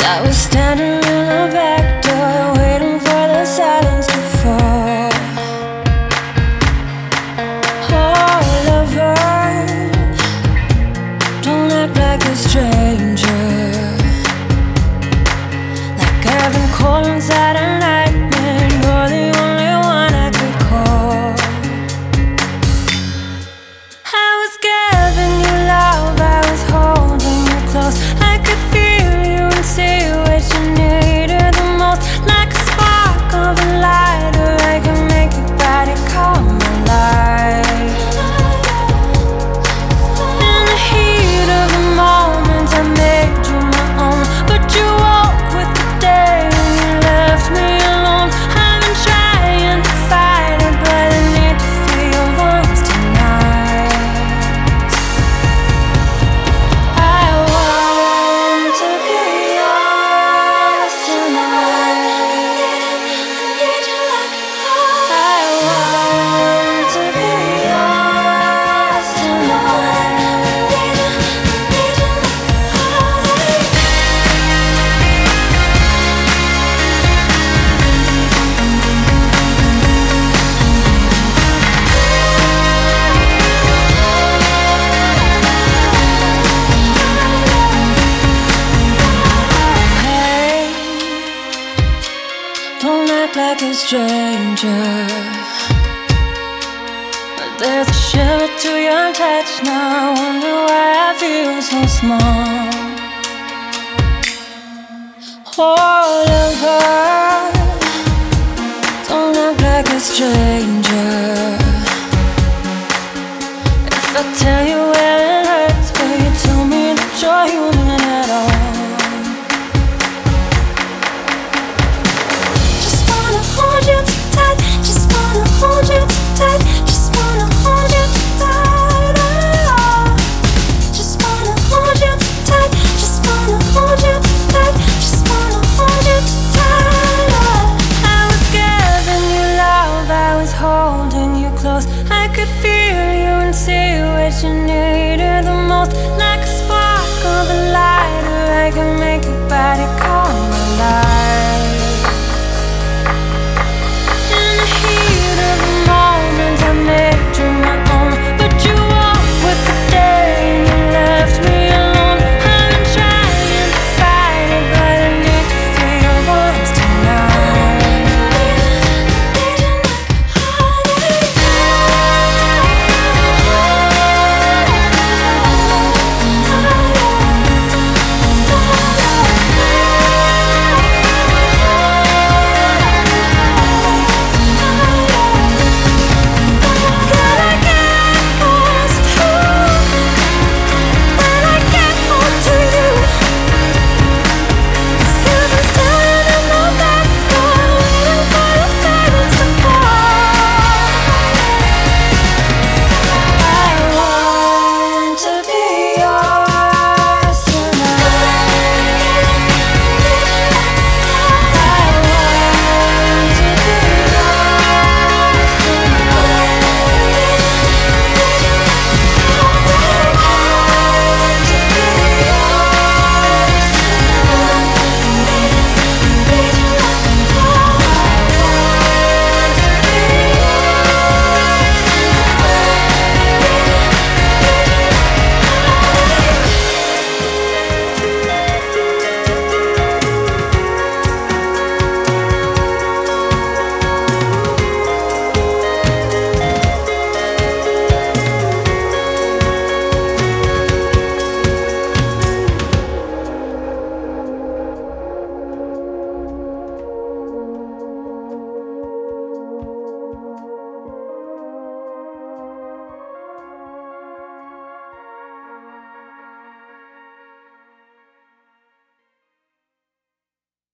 I was standing in the back door, waiting for the silence to fall. Oh, lover, don't act like a stranger, like I've been cold inside a nightmare. You're the only one I could call. I was giving you love, I was holding you close. I could feel you and see what you needed the most. Like a spark of a lighter, I can make your body come alive. In the heat of the moment, I made you my own, but you woke with the day and you left me alone. I've been trying to fight it, but I need to feel your warmth tonight. I want to be yours tonight. I want to be yours tonight. Hey, don't act like a stranger, but there's a shiver to your touch now. I wonder why I feel so small. Oh, lover, don't act like a stranger. If I tell you where it hurts, will you tell me that you're human?